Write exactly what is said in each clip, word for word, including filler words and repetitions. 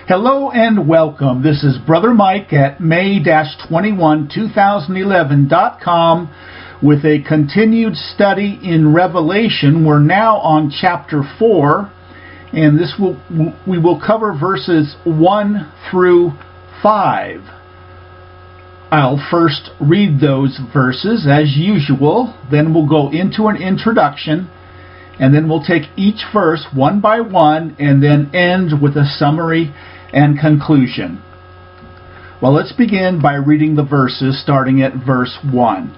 Hello and welcome. This is Brother Mike at May twenty-first, twenty eleven dot com with a continued study in Revelation. We're now on chapter four, and this will we will cover verses one through five. I'll first read those verses as usual, then we'll go into an introduction, and then we'll take each verse one by one and then end with a summary and conclusion. Well, let's begin by reading the verses starting at verse one.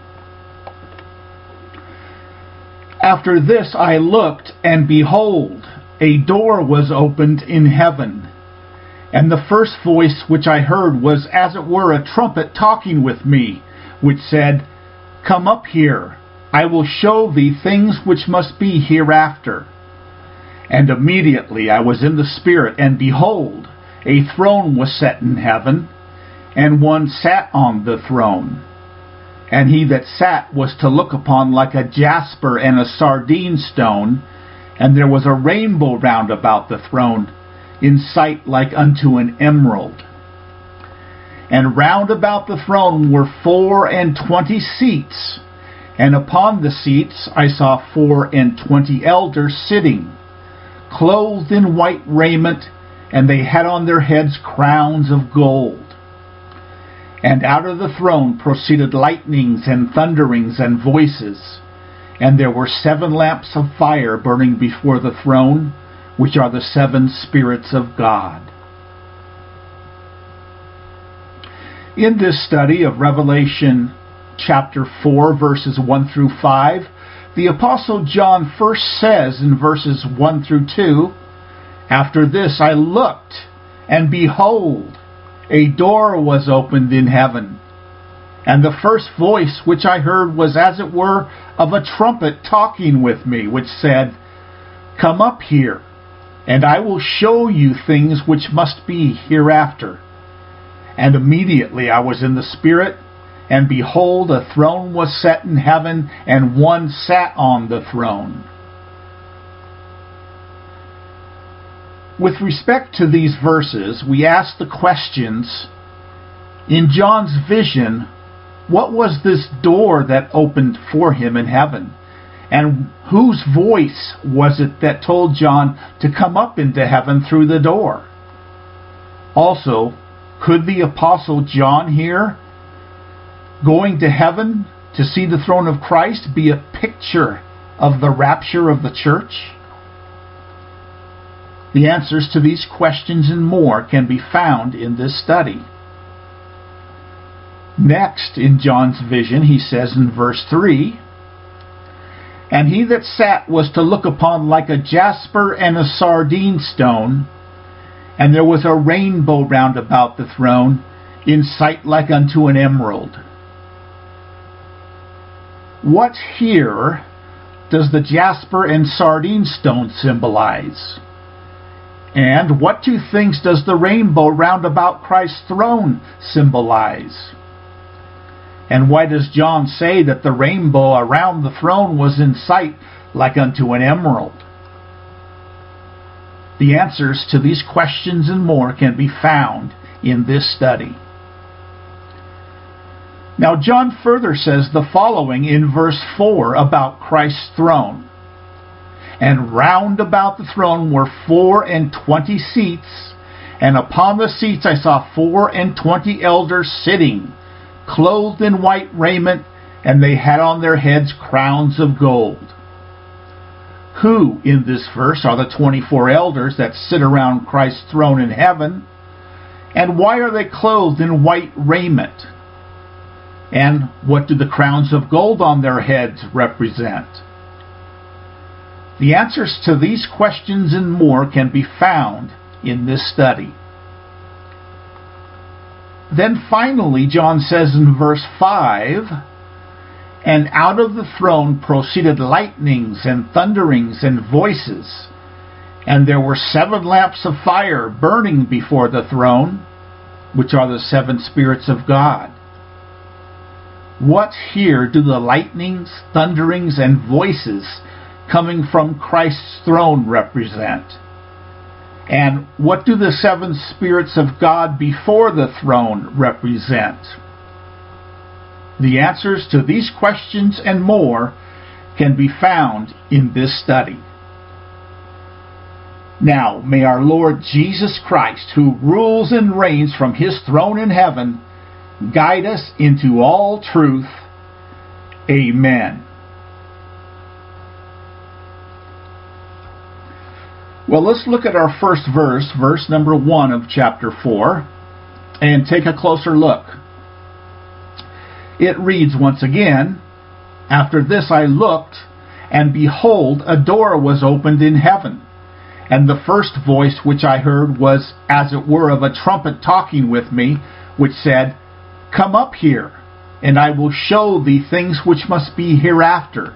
After this I looked, and behold, a door was opened in heaven. And the first voice which I heard was as it were a trumpet talking with me, which said, Come up here, I will show thee things which must be hereafter. And immediately I was in the Spirit, and behold, a throne was set in heaven, and one sat on the throne. And he that sat was to look upon like a jasper and a sardine stone, and there was a rainbow round about the throne, in sight like unto an emerald. And round about the throne were four and twenty seats, and upon the seats I saw four and twenty elders sitting, clothed in white raiment, and they had on their heads crowns of gold. And out of the throne proceeded lightnings and thunderings and voices, and there were seven lamps of fire burning before the throne, which are the seven spirits of God. In this study of Revelation chapter four, verses one through five, the Apostle John first says in verses one through two, After this I looked, and behold, a door was opened in heaven. And the first voice which I heard was as it were of a trumpet talking with me, which said, Come up here, and I will show you things which must be hereafter. And immediately I was in the Spirit, and behold, a throne was set in heaven, and one sat on the throne. With respect to these verses, we ask the questions, in John's vision, what was this door that opened for him in heaven? And whose voice was it that told John to come up into heaven through the door? Also, could the Apostle John here, going to heaven to see the throne of Christ, be a picture of the rapture of the church? The answers to these questions and more can be found in this study. Next, in John's vision, he says in verse three, And he that sat was to look upon like a jasper and a sardine stone, and there was a rainbow round about the throne, in sight like unto an emerald. What here does the jasper and sardine stone symbolize? And what two things does the rainbow round about Christ's throne symbolize? And why does John say that the rainbow around the throne was in sight like unto an emerald? The answers to these questions and more can be found in this study. Now John further says the following in verse four about Christ's throne. And round about the throne were four and twenty seats, and upon the seats I saw four and twenty elders sitting, clothed in white raiment, and they had on their heads crowns of gold. Who, in this verse, are the twenty-four elders that sit around Christ's throne in heaven? And why are they clothed in white raiment? And what do the crowns of gold on their heads represent? The answers to these questions and more can be found in this study. Then finally, John says in verse five, And out of the throne proceeded lightnings and thunderings and voices, and there were seven lamps of fire burning before the throne, which are the seven spirits of God. What here do the lightnings, thunderings, and voices coming from Christ's throne represent? And what do the seven spirits of God before the throne represent? The answers to these questions and more can be found in this study. Now, may our Lord Jesus Christ, who rules and reigns from his throne in heaven, guide us into all truth. Amen. Well, let's look at our first verse, verse number one of chapter four, and take a closer look. It reads once again, "After this I looked, and behold, a door was opened in heaven. And the first voice which I heard was as it were of a trumpet talking with me, which said, Come up here, and I will show thee things which must be hereafter."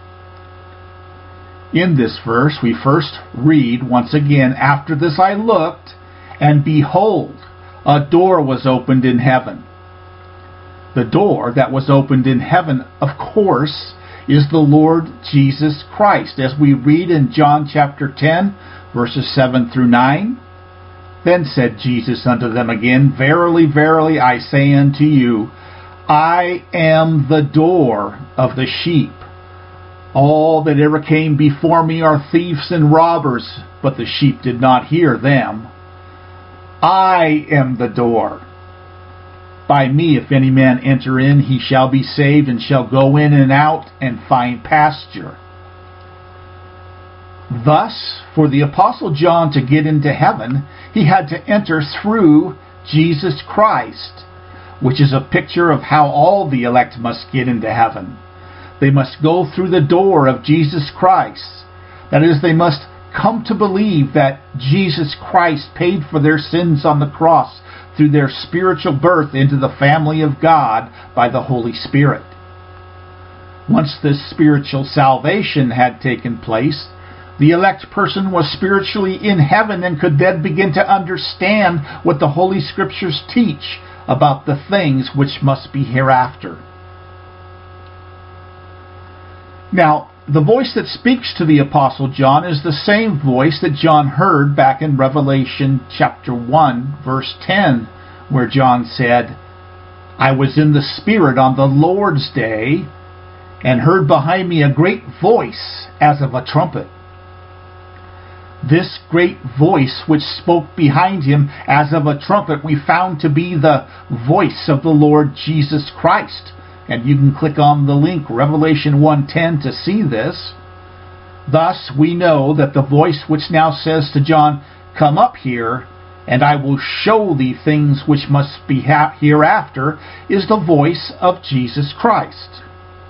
In this verse, we first read once again, "After this I looked, and behold, a door was opened in heaven." The door that was opened in heaven, of course, is the Lord Jesus Christ, as we read in John chapter ten, verses seven through nine. "Then said Jesus unto them again, Verily, verily, I say unto you, I am the door of the sheep. All that ever came before me are thieves and robbers, but the sheep did not hear them. I am the door. By me, if any man enter in, he shall be saved, and shall go in and out, and find pasture." Thus, for the Apostle John to get into heaven, he had to enter through Jesus Christ, which is a picture of how all the elect must get into heaven. They must go through the door of Jesus Christ. That is, they must come to believe that Jesus Christ paid for their sins on the cross through their spiritual birth into the family of God by the Holy Spirit. Once this spiritual salvation had taken place, the elect person was spiritually in heaven and could then begin to understand what the Holy Scriptures teach about the things which must be hereafter. Now, the voice that speaks to the Apostle John is the same voice that John heard back in Revelation chapter one, verse ten, where John said, "I was in the Spirit on the Lord's day, and heard behind me a great voice as of a trumpet." This great voice which spoke behind him as of a trumpet we found to be the voice of the Lord Jesus Christ. And you can click on the link Revelation one ten to see this. Thus we know that the voice which now says to John, "Come up here, and I will show thee things which must be hereafter," is the voice of Jesus Christ.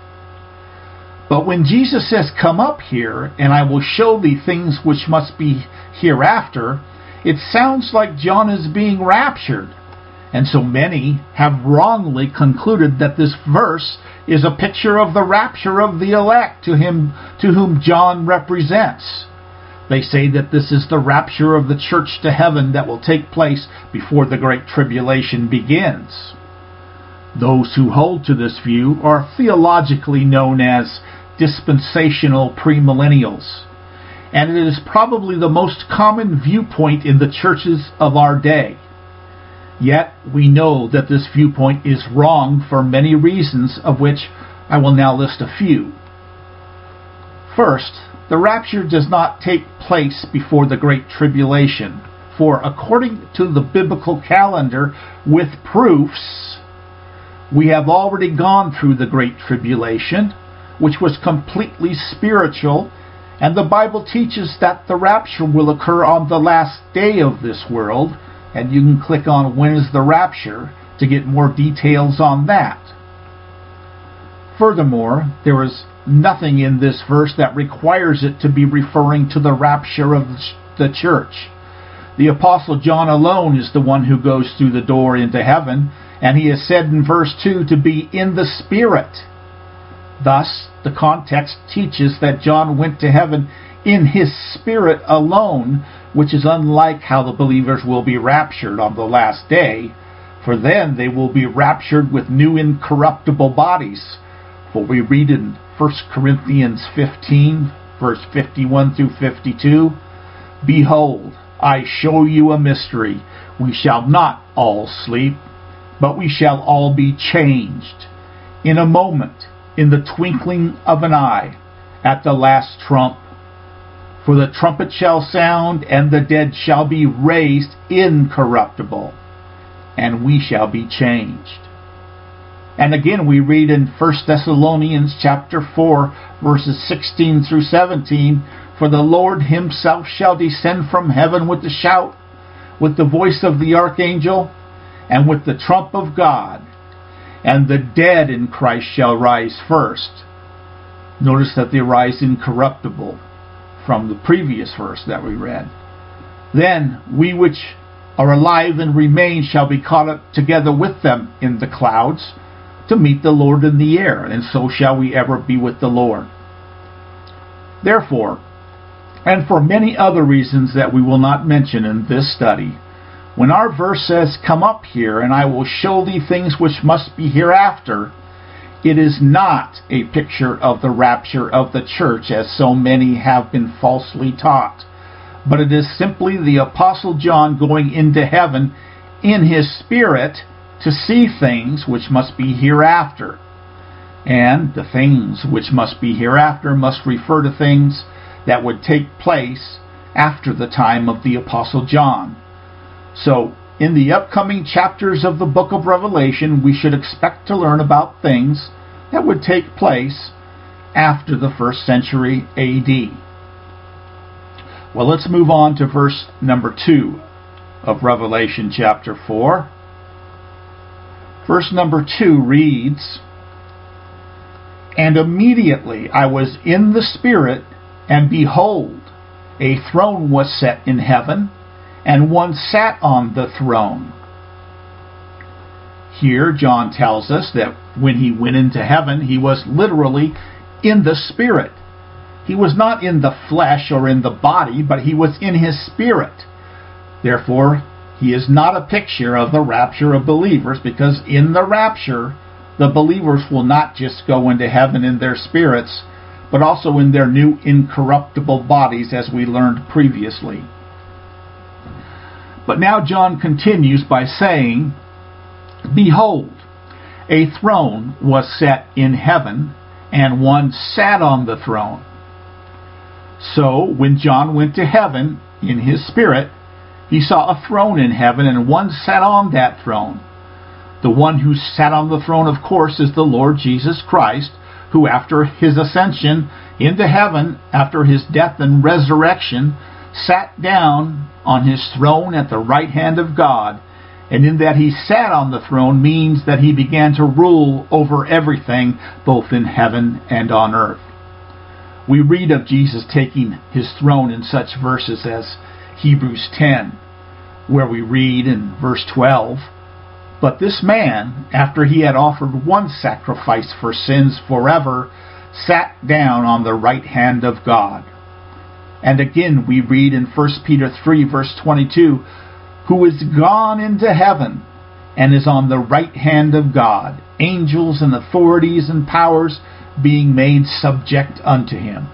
But when Jesus says, "Come up here, and I will show thee things which must be hereafter," it sounds like John is being raptured. And so many have wrongly concluded that this verse is a picture of the rapture of the elect to him to whom John represents. They say that this is the rapture of the church to heaven that will take place before the Great Tribulation begins. Those who hold to this view are theologically known as dispensational premillennials, and it is probably the most common viewpoint in the churches of our day. Yet we know that this viewpoint is wrong for many reasons, of which I will now list a few. First, the rapture does not take place before the Great Tribulation, for according to the biblical calendar with proofs, we have already gone through the Great Tribulation, which was completely spiritual, and the Bible teaches that the rapture will occur on the last day of this world, and you can click on "When is the Rapture" to get more details on that. Furthermore, there is nothing in this verse that requires it to be referring to the rapture of the church. The Apostle John alone is the one who goes through the door into heaven, and he is said in verse two to be in the Spirit. Thus, the context teaches that John went to heaven in his spirit alone, which is unlike how the believers will be raptured on the last day, for then they will be raptured with new incorruptible bodies. For we read in First Corinthians fifteen, verse fifty-one through fifty-two, "Behold, I show you a mystery. We shall not all sleep, but we shall all be changed. In a moment, in the twinkling of an eye, at the last trump. For the trumpet shall sound, and the dead shall be raised incorruptible, and we shall be changed. And again we read in First Thessalonians chapter four, verses sixteen through seventeen, For the Lord himself shall descend from heaven with a shout, with the voice of the archangel, and with the trump of God, and the dead in Christ shall rise first. Notice that they rise incorruptible from the previous verse that we read. Then we which are alive and remain shall be caught up together with them in the clouds to meet the Lord in the air, and so shall we ever be with the Lord. Therefore, and for many other reasons that we will not mention in this study, when our verse says, Come up here, and I will show thee things which must be hereafter, it is not a picture of the rapture of the church, as so many have been falsely taught, but it is simply the Apostle John going into heaven in his spirit to see things which must be hereafter. And the things which must be hereafter must refer to things that would take place after the time of the Apostle John. So, in the upcoming chapters of the book of Revelation, we should expect to learn about things that would take place after the first century A D. Well, let's move on to verse number two of Revelation chapter four. Verse number two reads, And immediately I was in the Spirit, and behold, a throne was set in heaven, and one sat on the throne. Here, John tells us that when he went into heaven, he was literally in the Spirit. He was not in the flesh or in the body, but he was in his spirit. Therefore, he is not a picture of the rapture of believers, because in the rapture, the believers will not just go into heaven in their spirits, but also in their new incorruptible bodies, as we learned previously. But now John continues by saying, Behold, a throne was set in heaven, and one sat on the throne. So, when John went to heaven in his spirit, he saw a throne in heaven, and one sat on that throne. The one who sat on the throne, of course, is the Lord Jesus Christ, who after his ascension into heaven, after his death and resurrection, sat down on his throne at the right hand of God. And in that he sat on the throne means that he began to rule over everything, both in heaven and on earth. We read of Jesus taking his throne in such verses as Hebrews ten, where we read in verse twelve, But this man, after he had offered one sacrifice for sins forever, sat down on the right hand of God. And again we read in First Peter three, verse twenty-two, Who is gone into heaven, and is on the right hand of God, angels and authorities and powers being made subject unto him.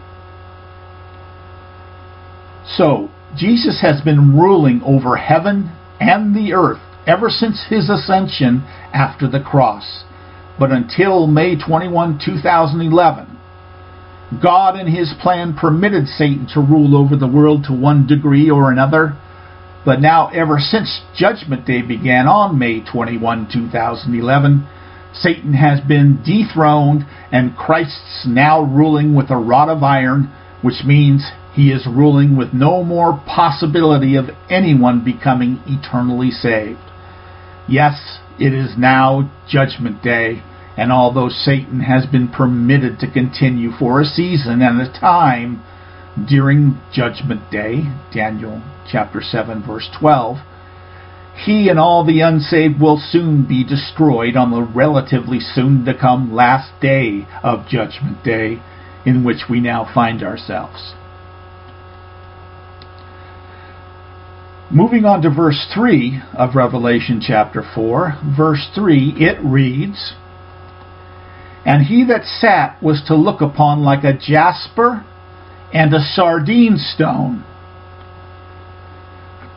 So, Jesus has been ruling over heaven and the earth ever since his ascension after the cross. But until May twenty-first, two thousand eleven, God in his plan permitted Satan to rule over the world to one degree or another. But now, ever since Judgment Day began on May twenty-first, two thousand eleven, Satan has been dethroned, and Christ's now ruling with a rod of iron, which means he is ruling with no more possibility of anyone becoming eternally saved. Yes, it is now Judgment Day, and although Satan has been permitted to continue for a season and a time during Judgment Day, Daniel chapter seven, verse twelve, he and all the unsaved will soon be destroyed on the relatively soon-to-come last day of Judgment Day, in which we now find ourselves. Moving on to verse three of Revelation chapter four, verse three, it reads, And he that sat was to look upon like a jasper and a sardine stone.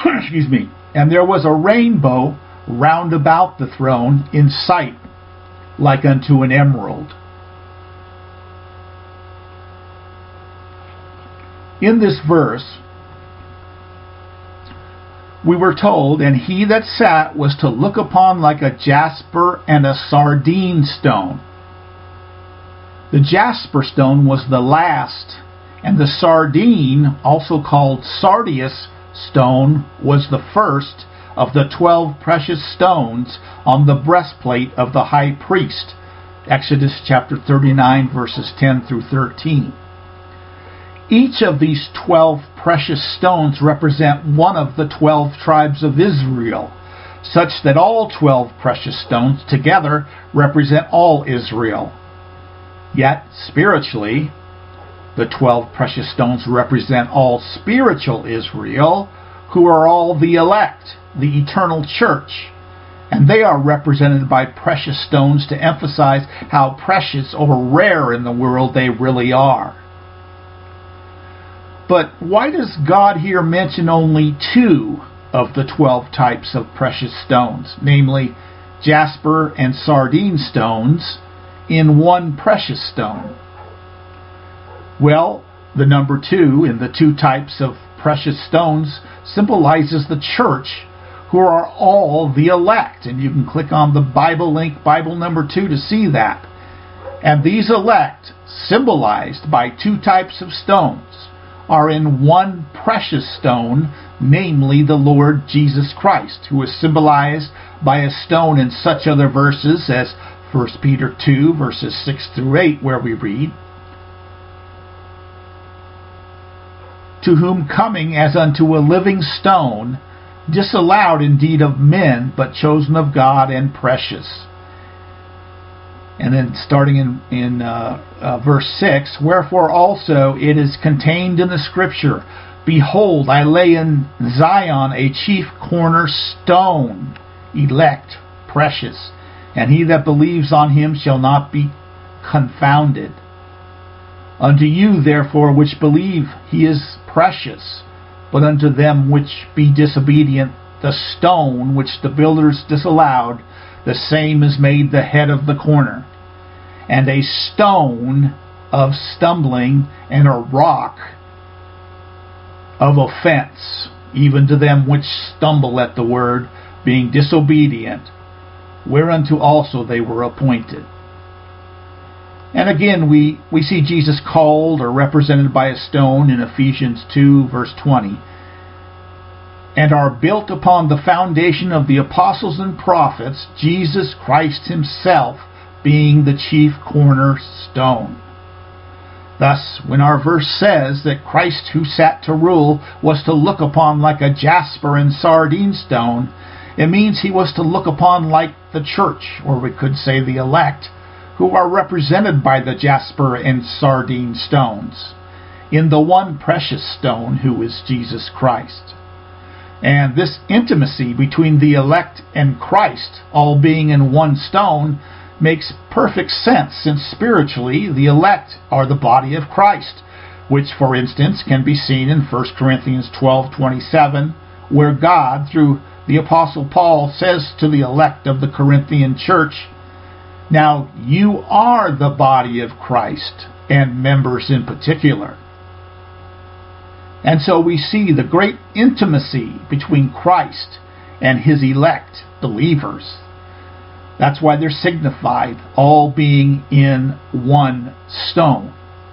Excuse me. And there was a rainbow round about the throne in sight, like unto an emerald. In this verse, we were told, and he that sat was to look upon like a jasper and a sardine stone. The jasper stone was the last, and the sardine, also called sardius stone, was the first of the twelve precious stones on the breastplate of the high priest. Exodus chapter thirty-nine, verses ten through thirteen. Each of these twelve precious stones represent one of the twelve tribes of Israel, such that all twelve precious stones together represent all Israel. Yet, spiritually, the twelve precious stones represent all spiritual Israel, who are all the elect, the eternal church, and they are represented by precious stones to emphasize how precious or rare in the world they really are. But why does God here mention only two of the twelve types of precious stones, namely jasper and sardine stones, in one precious stone? Well, the number two in the two types of precious stones symbolizes the church, who are all the elect. And you can click on the Bible link, Bible number two, to see that. And these elect, symbolized by two types of stones, are in one precious stone, namely the Lord Jesus Christ, who is symbolized by a stone in such other verses as First Peter two, verses six through eight, where we read, "To whom coming as unto a living stone, disallowed indeed of men, but chosen of God and precious." And then starting in, in uh, uh, verse six, "Wherefore also it is contained in the Scripture, Behold, I lay in Zion a chief cornerstone, elect, precious, and he that believes on him shall not be confounded. Unto you, therefore, which believe, he is precious, but unto them which be disobedient, the stone which the builders disallowed, the same is made the head of the corner, and a stone of stumbling, and a rock of offense, even to them which stumble at the word, being disobedient, whereunto also they were appointed." And again, we, we see Jesus called or represented by a stone in Ephesians two, verse twenty. "And are built upon the foundation of the apostles and prophets, Jesus Christ himself being the chief cornerstone." Thus, when our verse says that Christ who sat to rule was to look upon like a jasper and sardine stone, it means he was to look upon like the church, or we could say the elect, who are represented by the jasper and sardine stones, in the one precious stone who is Jesus Christ. And this intimacy between the elect and Christ, all being in one stone, makes perfect sense, since spiritually the elect are the body of Christ, which, for instance, can be seen in First Corinthians twelve twenty-seven, where God, through the Apostle Paul, says to the elect of the Corinthian church, "Now you are the body of Christ, and members in particular." And so we see the great intimacy between Christ and his elect believers. That's why they're signified, all being in one stone.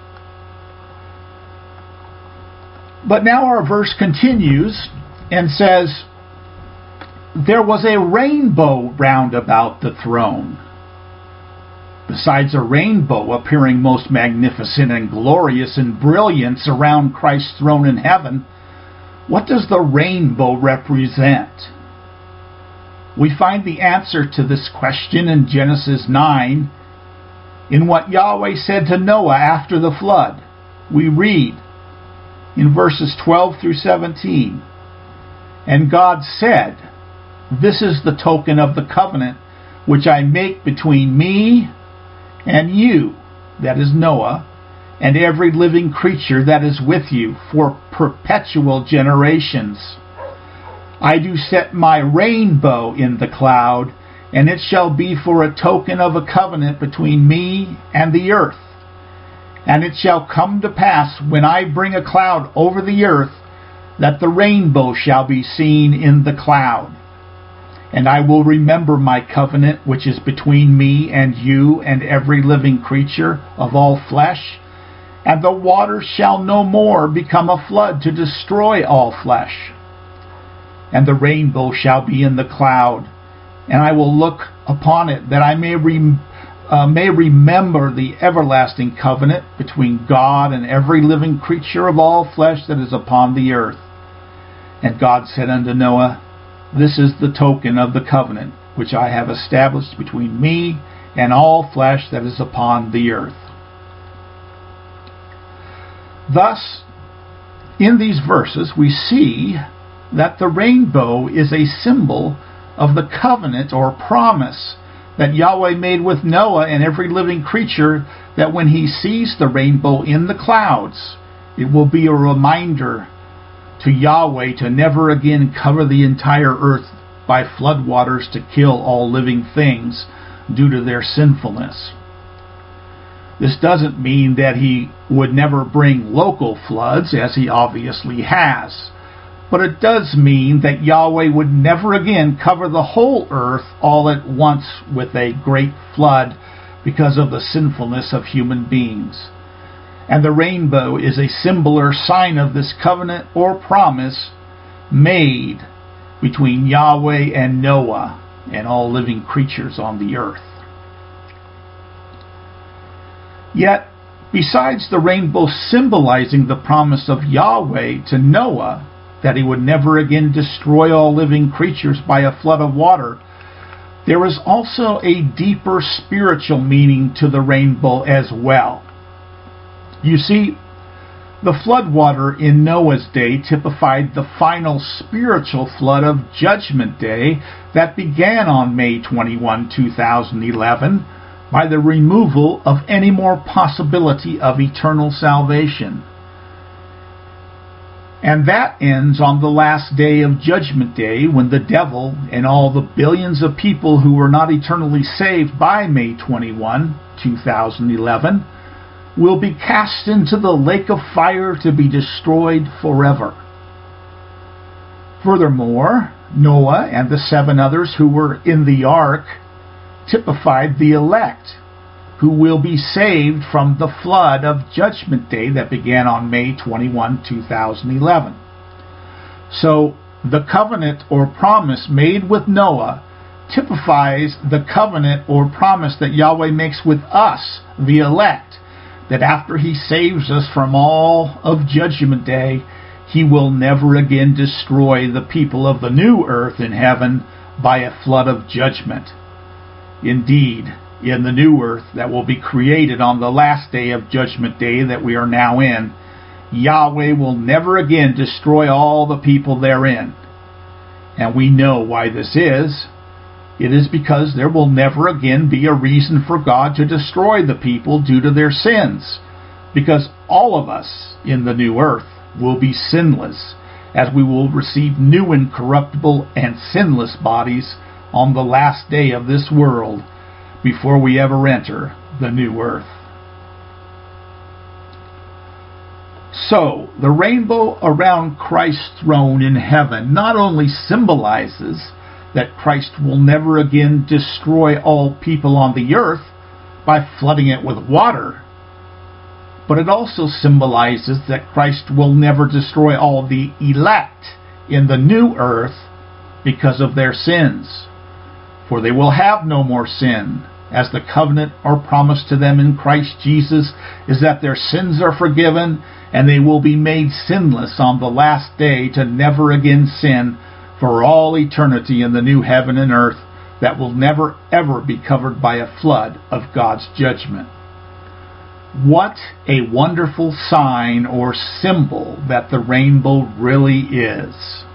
But now our verse continues and says, "There was a rainbow round about the throne." Besides a rainbow appearing most magnificent and glorious in brilliance around Christ's throne in heaven, what does the rainbow represent? We find the answer to this question in Genesis nine, in what Yahweh said to Noah after the flood. We read in verses twelve through seventeen, "And God said, This is the token of the covenant which I make between me and you," that is Noah, "and every living creature that is with you for perpetual generations. I do set my rainbow in the cloud, and it shall be for a token of a covenant between me and the earth. And it shall come to pass, when I bring a cloud over the earth, that the rainbow shall be seen in the cloud. And I will remember my covenant which is between me and you and every living creature of all flesh, and the waters shall no more become a flood to destroy all flesh. And the rainbow shall be in the cloud, and I will look upon it, that I may rem- uh, may remember the everlasting covenant between God and every living creature of all flesh that is upon the earth. And God said unto Noah, This is the token of the covenant which I have established between me and all flesh that is upon the earth. Thus, in these verses, we see that the rainbow is a symbol of the covenant or promise that Yahweh made with Noah and every living creature, that when he sees the rainbow in the clouds, it will be a reminder to Yahweh to never again cover the entire earth by floodwaters to kill all living things due to their sinfulness. This doesn't mean that he would never bring local floods, as he obviously has. But it does mean that Yahweh would never again cover the whole earth all at once with a great flood because of the sinfulness of human beings. And the rainbow is a symbol or sign of this covenant or promise made between Yahweh and Noah and all living creatures on the earth. Yet, besides the rainbow symbolizing the promise of Yahweh to Noah, that he would never again destroy all living creatures by a flood of water, there is also a deeper spiritual meaning to the rainbow as well. You see, the floodwater in Noah's day typified the final spiritual flood of Judgment Day that began on May twenty-first, two thousand eleven, by the removal of any more possibility of eternal salvation. And that ends on the last day of Judgment Day, when the devil and all the billions of people who were not eternally saved by May twenty-first, two thousand eleven, will be cast into the lake of fire to be destroyed forever. Furthermore, Noah and the seven others who were in the ark typified the elect, who will be saved from the flood of Judgment Day that began on May twenty-first, two thousand eleven. So, the covenant or promise made with Noah typifies the covenant or promise that Yahweh makes with us, the elect, that after he saves us from all of Judgment Day, he will never again destroy the people of the new earth in heaven by a flood of judgment. Indeed, in the new earth that will be created on the last day of Judgment Day that we are now in, Yahweh will never again destroy all the people therein. And we know why this is. It is because there will never again be a reason for God to destroy the people due to their sins, because all of us in the new earth will be sinless, as we will receive new incorruptible and sinless bodies on the last day of this world, before we ever enter the new earth. So, the rainbow around Christ's throne in heaven not only symbolizes that Christ will never again destroy all people on the earth by flooding it with water, but it also symbolizes that Christ will never destroy all the elect in the new earth because of their sins. For they will have no more sin, as the covenant or promise to them in Christ Jesus is that their sins are forgiven and they will be made sinless on the last day to never again sin for all eternity in the new heaven and earth that will never ever be covered by a flood of God's judgment. What a wonderful sign or symbol that the rainbow really is.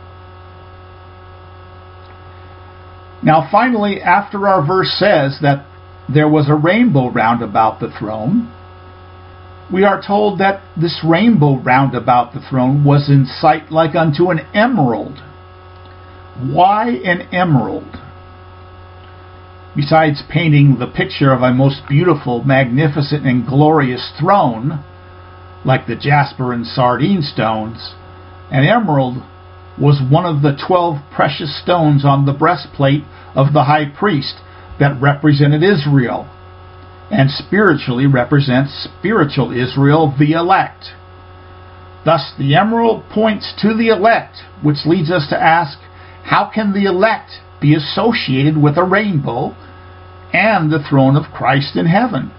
Now finally, after our verse says that there was a rainbow round about the throne, we are told that this rainbow round about the throne was in sight like unto an emerald, Why an emerald? Besides painting the picture of a most beautiful, magnificent, and glorious throne, like the jasper and sardine stones, an emerald was one of the twelve precious stones on the breastplate of the high priest that represented Israel, and spiritually represents spiritual Israel, the elect. Thus, the emerald points to the elect, which leads us to ask, how can the elect be associated with a rainbow and the throne of Christ in heaven?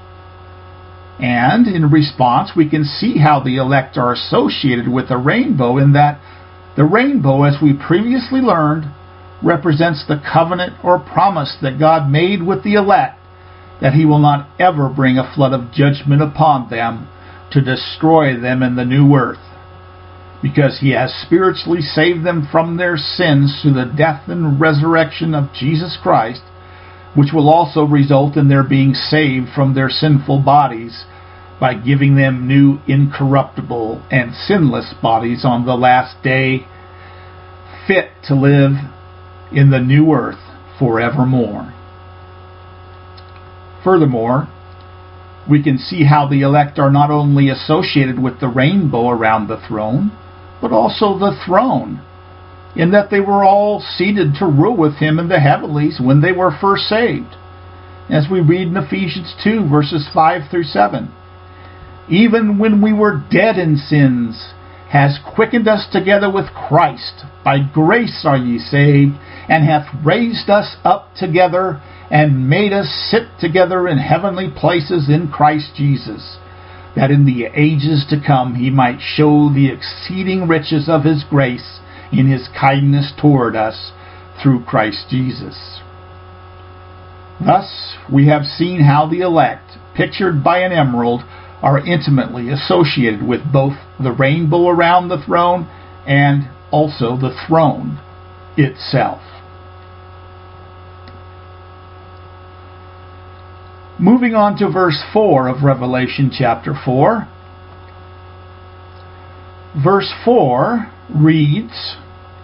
And in response, we can see how the elect are associated with a rainbow in that the rainbow, as we previously learned, represents the covenant or promise that God made with the elect, that he will not ever bring a flood of judgment upon them to destroy them in the new earth, because he has spiritually saved them from their sins through the death and resurrection of Jesus Christ, which will also result in their being saved from their sinful bodies by giving them new incorruptible and sinless bodies on the last day, fit to live in the new earth forevermore. Furthermore, we can see how the elect are not only associated with the rainbow around the throne, but also the throne, in that they were all seated to rule with him in the heavenlies when they were first saved, as we read in Ephesians two, verses five through seven. Even when we were dead in sins, has quickened us together with Christ. By grace are ye saved, and hath raised us up together, and made us sit together in heavenly places in Christ Jesus, that in the ages to come he might show the exceeding riches of his grace in his kindness toward us through Christ Jesus. Thus, we have seen how the elect, pictured by an emerald, are intimately associated with both the rainbow around the throne and also the throne itself. Moving on to verse four of Revelation chapter four. Verse four reads,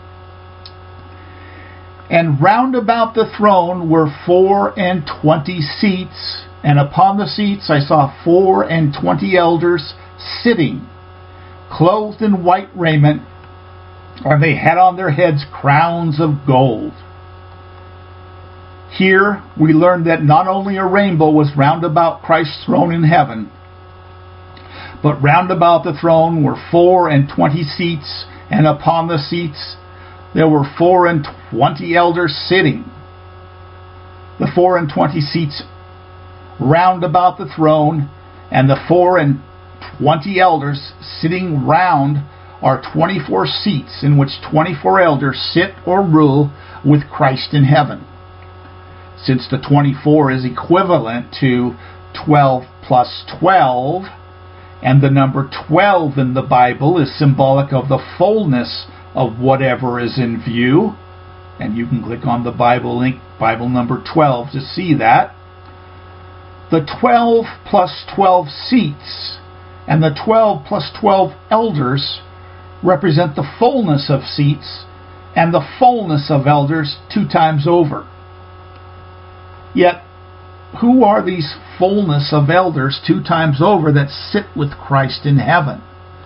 "And round about the throne were four and twenty seats, and upon the seats I saw four and twenty elders sitting, clothed in white raiment, and they had on their heads crowns of gold." Here we learn that not only a rainbow was round about Christ's throne in heaven, but round about the throne were four and twenty seats, and upon the seats there were four and twenty elders sitting. The four and twenty seats round about the throne, and the four and twenty elders sitting round are twenty-four seats in which twenty-four elders sit or rule with Christ in heaven. Since the twenty-four is equivalent to twelve plus twelve, and the number twelve in the Bible is symbolic of the fullness of whatever is in view, and you can click on the Bible link, Bible number twelve, to see that. The twelve plus twelve seats and the twelve plus twelve elders represent the fullness of seats and the fullness of elders two times over. Yet, who are these fullness of elders two times over that sit with Christ in heaven?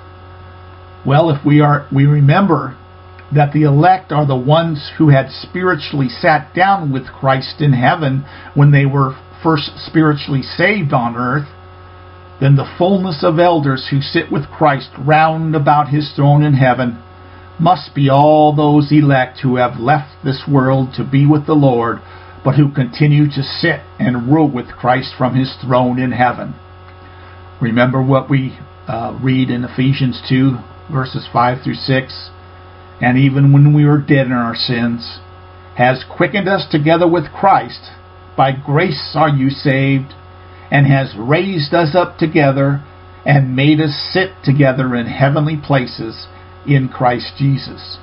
Well, if we are, we remember that the elect are the ones who had spiritually sat down with Christ in heaven when they were first spiritually saved on earth, then the fullness of elders who sit with Christ round about his throne in heaven must be all those elect who have left this world to be with the Lord, but who continue to sit and rule with Christ from his throne in heaven. Remember what we uh, read in Ephesians two, verses five through six. "And even when we were dead in our sins, has quickened us together with Christ. By grace are you saved, and has raised us up together, and made us sit together in heavenly places in Christ Jesus."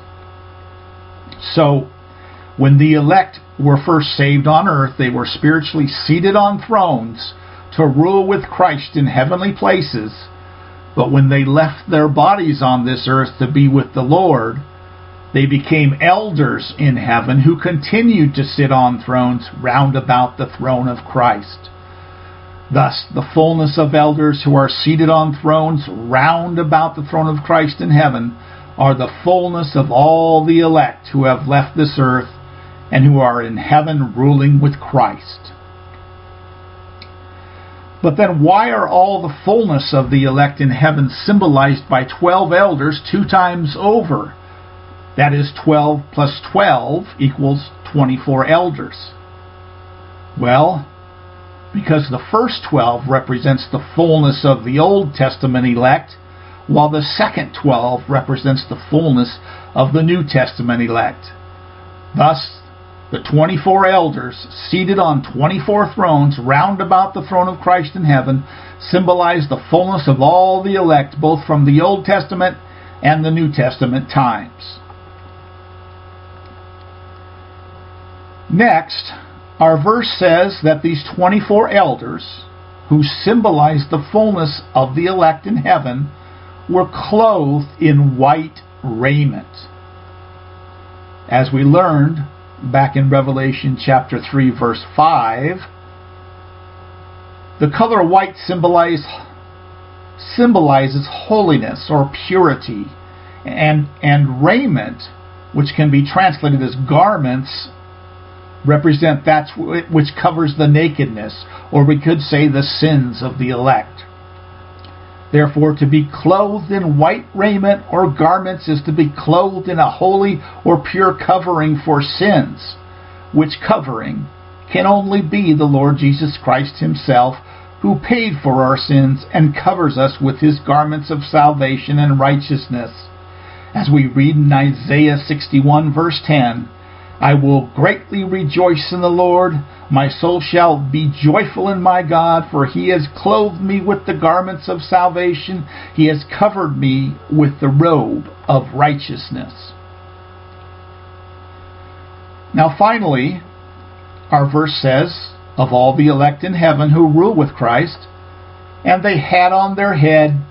So, when the elect were first saved on earth, they were spiritually seated on thrones to rule with Christ in heavenly places. But when they left their bodies on this earth to be with the Lord, They became elders in heaven who continued to sit on thrones round about the throne of Christ. Thus, the fullness of elders who are seated on thrones round about the throne of Christ in heaven are the fullness of all the elect who have left this earth and who are in heaven ruling with Christ. But then why are all the fullness of the elect in heaven symbolized by twelve elders two times over? That is, twelve plus twelve equals twenty-four elders. Well, because the first twelve represents the fullness of the Old Testament elect, while the second twelve represents the fullness of the New Testament elect. Thus, the twenty-four elders seated on twenty-four thrones round about the throne of Christ in heaven symbolize the fullness of all the elect, both from the Old Testament and the New Testament times. Next, our verse says that these twenty-four elders, who symbolize the fullness of the elect in heaven, were clothed in white raiment. As we learned back in Revelation chapter three, verse five, the color white symbolize, symbolizes holiness or purity, and, and raiment, which can be translated as garments, represent that which covers the nakedness, or we could say the sins of the elect. Therefore, to be clothed in white raiment or garments is to be clothed in a holy or pure covering for sins, which covering can only be the Lord Jesus Christ himself, who paid for our sins and covers us with his garments of salvation and righteousness. As we read in Isaiah sixty-one, verse ten, I will greatly rejoice in the Lord. My soul shall be joyful in my God, for he has clothed me with the garments of salvation. He has covered me with the robe of righteousness. Now finally, our verse says, of all the elect in heaven who rule with Christ, and they had on their head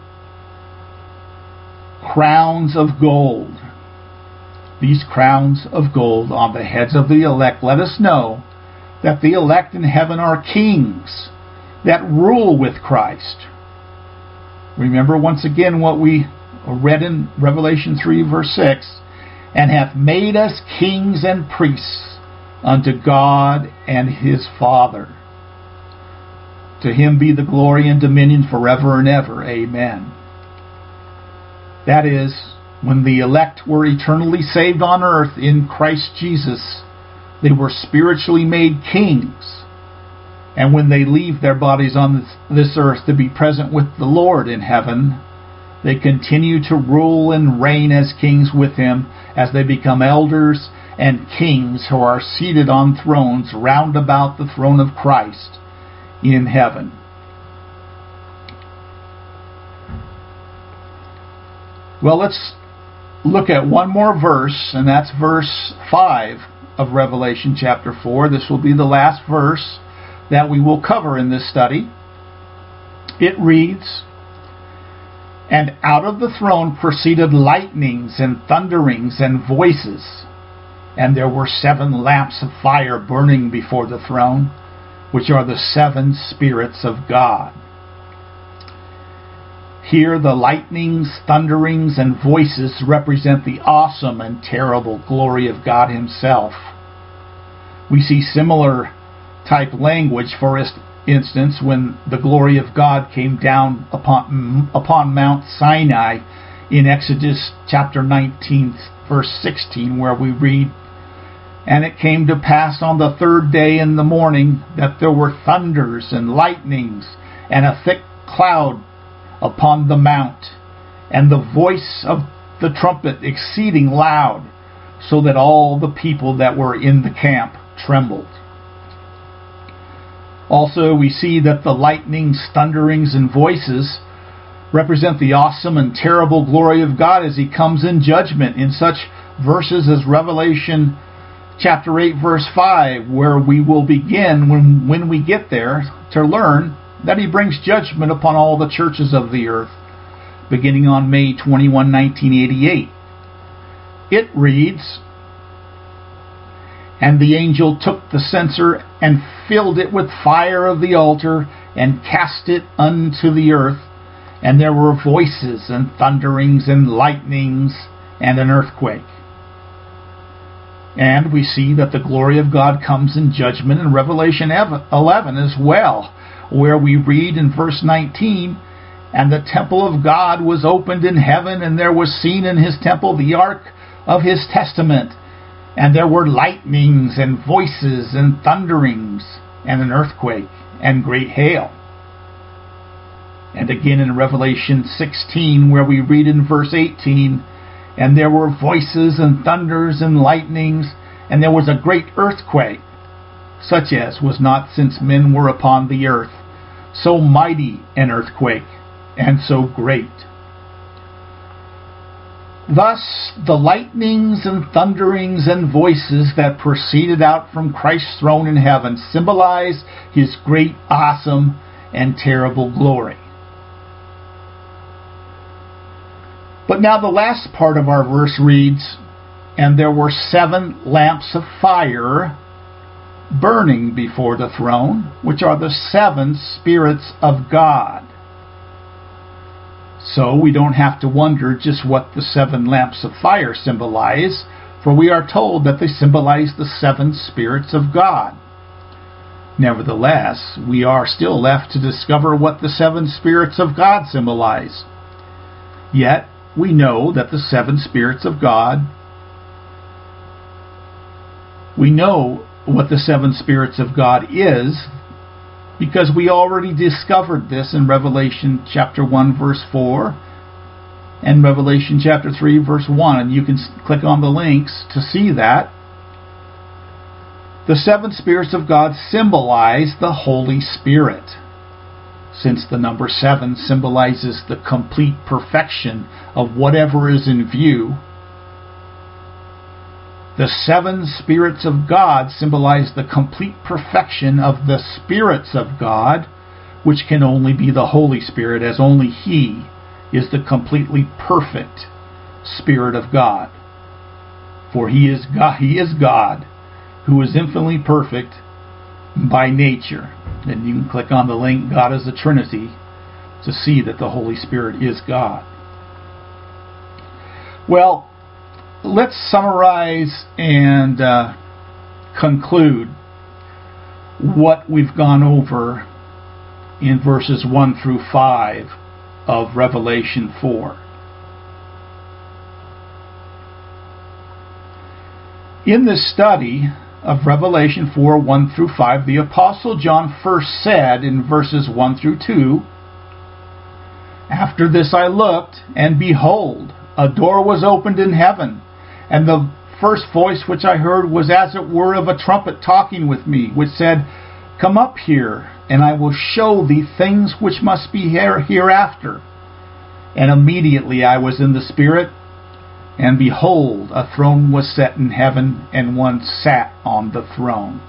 crowns of gold. These crowns of gold on the heads of the elect let us know that the elect in heaven are kings that rule with Christ. Remember once again what we read in Revelation three, verse six, and hath made us kings and priests unto God and his Father. To him be the glory and dominion forever and ever. Amen. That is, when the elect were eternally saved on earth in Christ Jesus, they were spiritually made kings. And when they leave their bodies on this earth to be present with the Lord in heaven, they continue to rule and reign as kings with him as they become elders and kings who are seated on thrones round about the throne of Christ in heaven. Well, let's look at one more verse, and that's verse five of Revelation chapter four. This will be the last verse that we will cover in this study. It reads, And out of the throne proceeded lightnings and thunderings and voices, and there were seven lamps of fire burning before the throne, which are the seven spirits of God. Here the lightnings, thunderings, and voices represent the awesome and terrible glory of God himself. We see similar type language, for instance, when the glory of God came down upon, upon Mount Sinai in Exodus chapter nineteen, verse sixteen, where we read, And it came to pass on the third day in the morning that there were thunders and lightnings and a thick cloud upon the mount, and the voice of the trumpet exceeding loud, so that all the people that were in the camp trembled. Also, we see that the lightnings, thunderings, and voices represent the awesome and terrible glory of God as he comes in judgment in such verses as Revelation chapter eight, verse five, where we will begin, when, when we get there, to learn that he brings judgment upon all the churches of the earth, beginning on May twenty-first, nineteen eighty-eight. It reads, "And the angel took the censer and filled it with fire of the altar and cast it unto the earth. And there were voices and thunderings and lightnings and an earthquake." And we see that the glory of God comes in judgment in Revelation eleven as well, where we read in verse nineteen, "And the temple of God was opened in heaven, and there was seen in his temple the ark of his testament. And there were lightnings and voices and thunderings and an earthquake and great hail." And again in Revelation sixteen, where we read in verse eighteen, "And there were voices and thunders and lightnings, and there was a great earthquake, such as was not since men were upon the earth, so mighty an earthquake, and so great." Thus, the lightnings and thunderings and voices that proceeded out from Christ's throne in heaven symbolize his great, awesome, and terrible glory. But now the last part of our verse reads, "And there were seven lamps of fire burning before the throne, which are the seven spirits of God." So we don't have to wonder just what the seven lamps of fire symbolize, for we are told that they symbolize the seven spirits of God. Nevertheless, we are still left to discover what the seven spirits of God symbolize. Yet, we know that the seven spirits of God, we know what the seven spirits of God is, because we already discovered this in Revelation chapter one, verse four, and Revelation chapter three, verse one. And you can click on the links to see that. The seven spirits of God symbolize the Holy Spirit, since the number seven symbolizes the complete perfection of whatever is in view. The seven spirits of God symbolize the complete perfection of the spirits of God, which can only be the Holy Spirit, as only He is the completely perfect Spirit of God. For He is God, He is God, who is infinitely perfect by nature. And you can click on the link, God is a Trinity, to see that the Holy Spirit is God. Well, let's summarize and uh, conclude what we've gone over in verses one through five of Revelation four. In this study of Revelation four, one through five, the Apostle John first said in verses one through two, "After this I looked, and behold, a door was opened in heaven, and the first voice which I heard was as it were of a trumpet talking with me, which said, Come up here, and I will show thee things which must be here hereafter. And immediately I was in the Spirit, and behold, a throne was set in heaven, and one sat on the throne."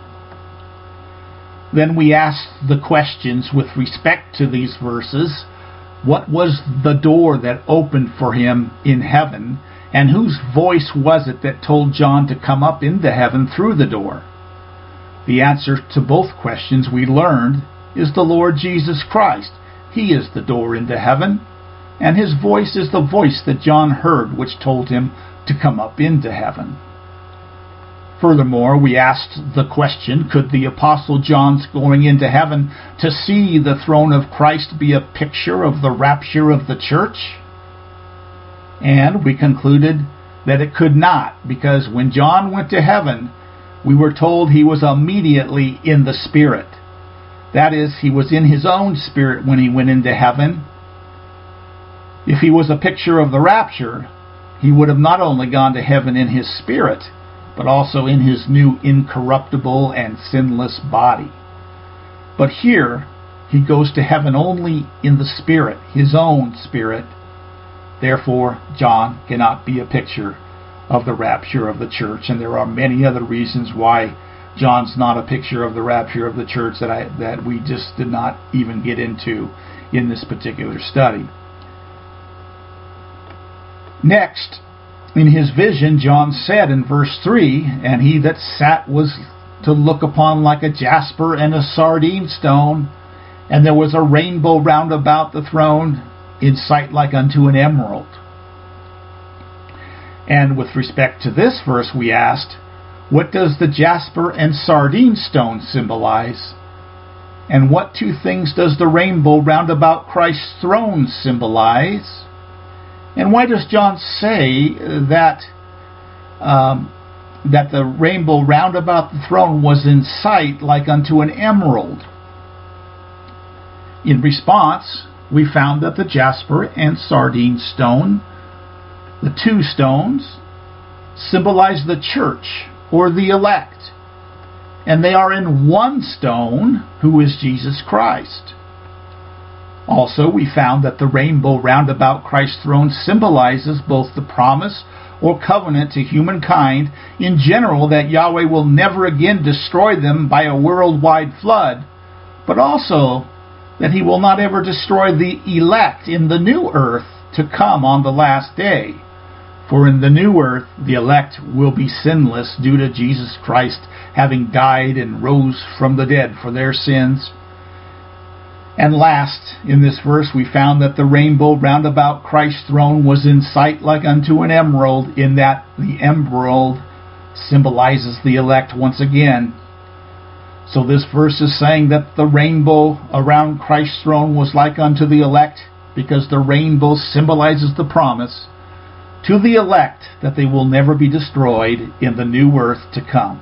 Then we asked the questions with respect to these verses. What was the door that opened for him in heaven, and whose voice was it that told John to come up into heaven through the door? The answer to both questions we learned is the Lord Jesus Christ. He is the door into heaven, and His voice is the voice that John heard, which told him to come up into heaven. Furthermore, we asked the question, could the Apostle John's going into heaven to see the throne of Christ be a picture of the rapture of the church? And we concluded that it could not, because when John went to heaven, we were told he was immediately in the Spirit. That is, he was in his own spirit when he went into heaven. If he was a picture of the rapture, he would have not only gone to heaven in his spirit, but also in his new incorruptible and sinless body. But here, he goes to heaven only in the Spirit, his own Spirit. Therefore, John cannot be a picture of the rapture of the church, and there are many other reasons why John's not a picture of the rapture of the church that I that we just did not even get into in this particular study. Next, in his vision, John said in verse three, "And he that sat was to look upon like a jasper and a sardine stone, and there was a rainbow round about the throne, in sight like unto an emerald." And with respect to this verse, we asked, what does the jasper and sardine stone symbolize? And what two things does the rainbow round about Christ's throne symbolize? And why does John say that um, that the rainbow round about the throne was in sight like unto an emerald? In response, we found that the jasper and sardine stone, the two stones, symbolize the church or the elect, and they are in one stone, who is Jesus Christ. Also, we found that the rainbow round about Christ's throne symbolizes both the promise or covenant to humankind in general that Yahweh will never again destroy them by a worldwide flood, but also that he will not ever destroy the elect in the new earth to come on the last day. For in the new earth, the elect will be sinless due to Jesus Christ having died and rose from the dead for their sins. And last, in this verse, we found that the rainbow round about Christ's throne was in sight like unto an emerald, in that the emerald symbolizes the elect once again. So this verse is saying that the rainbow around Christ's throne was like unto the elect, because the rainbow symbolizes the promise to the elect that they will never be destroyed in the new earth to come.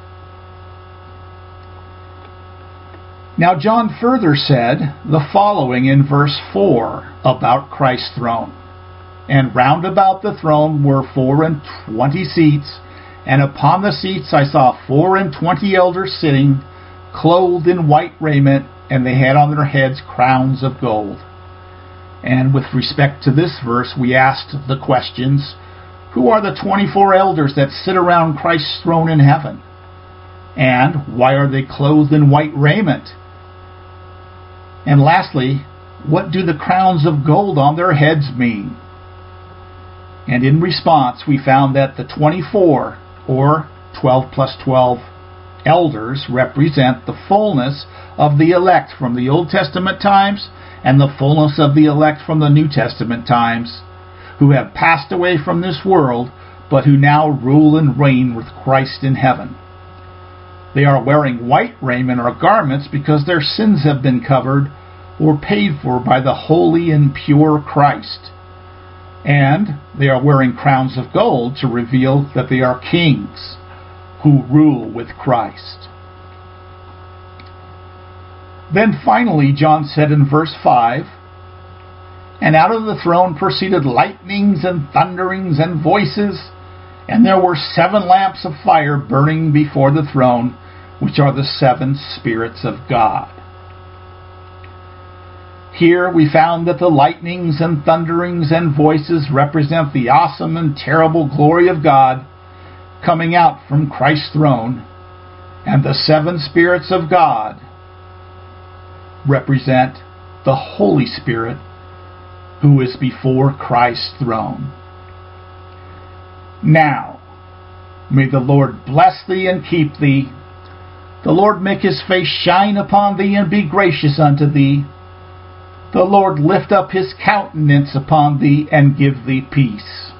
Now John further said the following in verse four about Christ's throne. "And round about the throne were four and twenty seats, and upon the seats I saw four and twenty elders sitting, clothed in white raiment, and they had on their heads crowns of gold." And with respect to this verse, we asked the questions, who are the twenty-four elders that sit around Christ's throne in heaven? And why are they clothed in white raiment? And lastly, what do the crowns of gold on their heads mean? And in response, we found that the twenty-four, or twelve plus twelve elders, represent the fullness of the elect from the Old Testament times and the fullness of the elect from the New Testament times, who have passed away from this world, but who now rule and reign with Christ in heaven. They are wearing white raiment or garments because their sins have been covered or paid for by the holy and pure Christ. And they are wearing crowns of gold to reveal that they are kings who rule with Christ. Then finally, John said in verse five, "And out of the throne proceeded lightnings and thunderings and voices, and there were seven lamps of fire burning before the throne, which are the seven spirits of God." Here we found that the lightnings and thunderings and voices represent the awesome and terrible glory of God coming out from Christ's throne, and the seven spirits of God represent the Holy Spirit who is before Christ's throne. Now, may the Lord bless thee and keep thee. The Lord make his face shine upon thee and be gracious unto thee. The Lord lift up his countenance upon thee and give thee peace.